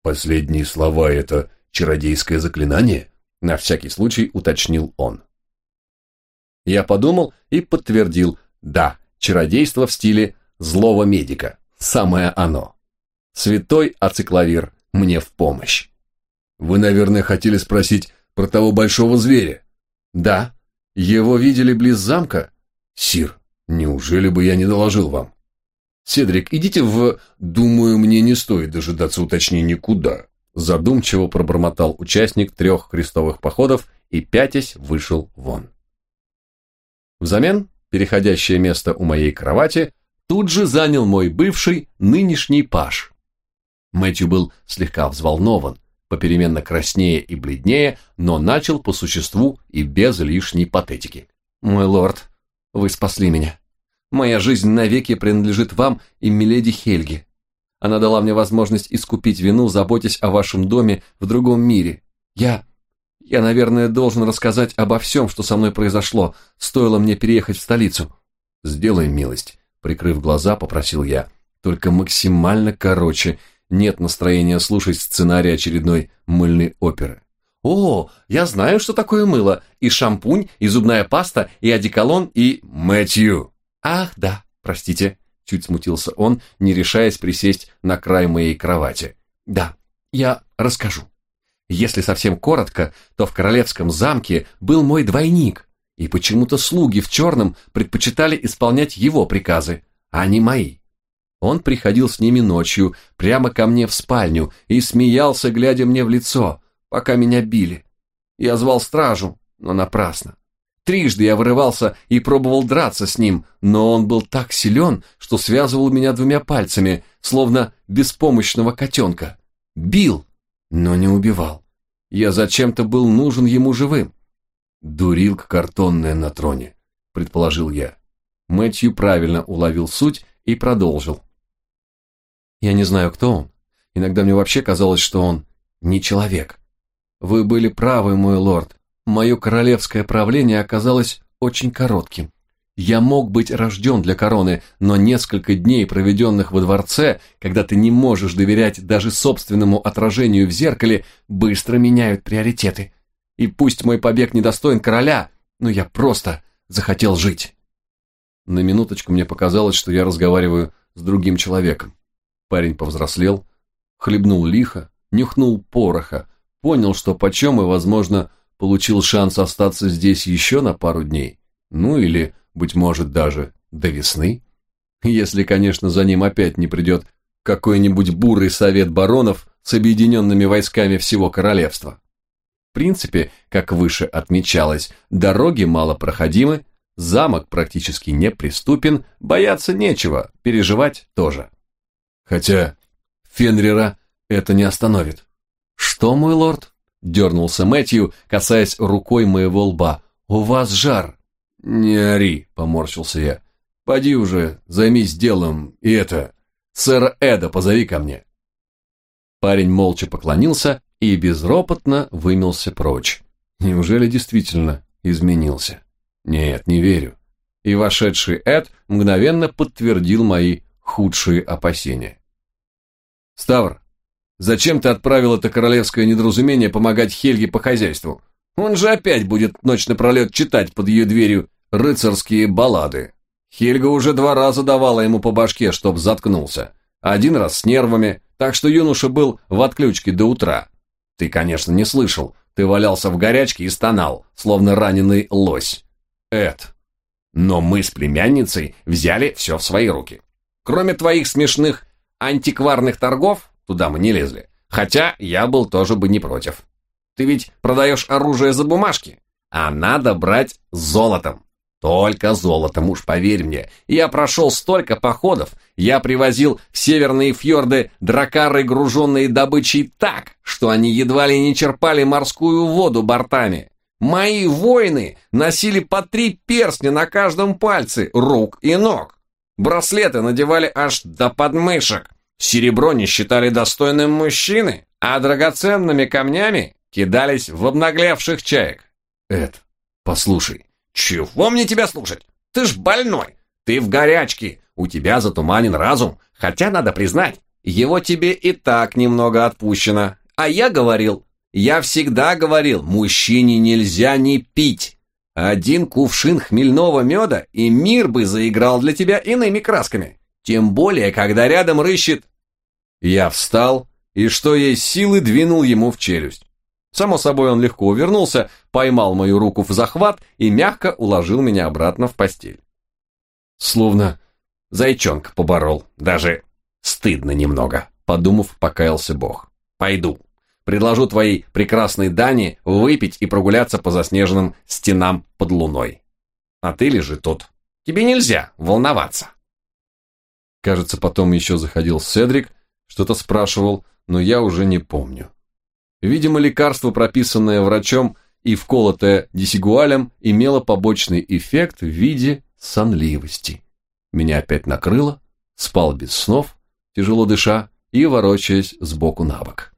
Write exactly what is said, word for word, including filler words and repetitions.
Последние слова — это чародейское заклинание? На всякий случай уточнил он. Я подумал и подтвердил: да, чародейство в стиле злого медика. Самое оно. Святой Ациклавир мне в помощь. Вы, наверное, хотели спросить про того большого зверя? Да. Его видели близ замка? Сир, неужели бы я не доложил вам? Седрик, идите в... Думаю, мне не стоит дожидаться уточнений куда. Задумчиво пробормотал участник трех крестовых походов и, пятясь, вышел вон. Взамен переходящее место у моей кровати тут же занял мой бывший, нынешний паж. Мэтью был слегка взволнован, попеременно краснее и бледнее, но начал по существу и без лишней патетики. «Мой лорд, вы спасли меня. Моя жизнь навеки принадлежит вам и миледи Хельге. Она дала мне возможность искупить вину, заботясь о вашем доме в другом мире. Я... я, наверное, должен рассказать обо всем, что со мной произошло, стоило мне переехать в столицу». «Сделай милость», — прикрыв глаза, попросил я. «Только максимально короче. Нет настроения слушать сценарий очередной мыльной оперы». «О, я знаю, что такое мыло. И шампунь, и зубная паста, и одеколон, и...» «Мэтью!» «Ах, да, простите», — чуть смутился он, не решаясь присесть на край моей кровати. «Да, я расскажу. Если совсем коротко, то в королевском замке был мой двойник, и почему-то слуги в черном предпочитали исполнять его приказы, а не мои. Он приходил с ними ночью, прямо ко мне в спальню, и смеялся, глядя мне в лицо, пока меня били. Я звал стражу, но напрасно. Трижды я вырывался и пробовал драться с ним, но он был так силен, что связывал меня двумя пальцами, словно беспомощного котенка. Бил, но не убивал. Я зачем-то был нужен ему живым. «Дурилка картонная на троне», — предположил я. Мэтью правильно уловил суть и продолжил. «Я не знаю, кто он. Иногда мне вообще казалось, что он не человек. Вы были правы, мой лорд. Мое королевское правление оказалось очень коротким. Я мог быть рожден для короны, но несколько дней, проведенных во дворце, когда ты не можешь доверять даже собственному отражению в зеркале, быстро меняют приоритеты. И пусть мой побег недостоин короля, но я просто захотел жить». На минуточку мне показалось, что я разговариваю с другим человеком. Парень повзрослел, хлебнул лихо, нюхнул пороха, понял, что почем и, возможно, получил шанс остаться здесь еще на пару дней, ну или, быть может, даже до весны, если, конечно, за ним опять не придет какой-нибудь бурый совет баронов с объединенными войсками всего королевства. В принципе, как выше отмечалось, дороги малопроходимы, замок практически неприступен, бояться нечего, переживать тоже. Хотя Фенрира это не остановит. «Что, мой лорд?» — дернулся Мэтью, касаясь рукой моего лба. «У вас жар». «Не ори», — поморщился я. «Поди уже, займись делом, и это... Сэра Эда позови ко мне». Парень молча поклонился и безропотно вымылся прочь. Неужели действительно изменился? Нет, не верю. И вошедший Эд мгновенно подтвердил мои худшие опасения. «Ставр, зачем ты отправил это королевское недоразумение помогать Хельге по хозяйству? Он же опять будет ночь напролет читать под ее дверью рыцарские баллады. Хельга уже два раза давала ему по башке, чтоб заткнулся. Один раз с нервами, так что юноша был в отключке до утра. Ты, конечно, не слышал, ты валялся в горячке и стонал, словно раненый лось. Эд, но мы с племянницей взяли все в свои руки. Кроме твоих смешных антикварных торгов, туда мы не лезли, хотя я был тоже бы не против. Ты ведь продаешь оружие за бумажки, а надо брать золотом. Только золотом, уж поверь мне. Я прошел столько походов, я привозил в северные фьорды дракары, груженные добычей так, что они едва ли не черпали морскую воду бортами. Мои воины носили по три перстня на каждом пальце, рук и ног. Браслеты надевали аж до подмышек. Серебро не считали достойным мужчины, а драгоценными камнями кидались в обнаглевших чаек. Эд, послушай. Чего мне тебя слушать? Ты ж больной. Ты в горячке. У тебя затуманен разум. Хотя, надо признать, его тебе и так немного отпущено. А я говорил, я всегда говорил, мужчине нельзя не пить. Один кувшин хмельного меда, и мир бы заиграл для тебя иными красками. Тем более, когда рядом рыщет...» Я встал и, что есть силы, двинул ему в челюсть. Само собой, он легко увернулся, поймал мою руку в захват и мягко уложил меня обратно в постель. Словно зайчонка поборол, даже стыдно немного, подумав, покаялся Бог. «Пойду, предложу твоей прекрасной Дане выпить и прогуляться по заснеженным стенам под луной. А ты лежи тут, тебе нельзя волноваться». Кажется, потом еще заходил Седрик, что-то спрашивал, но я уже не помню. Видимо, лекарство, прописанное врачом и вколотое десигуалем, имело побочный эффект в виде сонливости. Меня опять накрыло, спал без снов, тяжело дыша и ворочаясь сбоку на бок.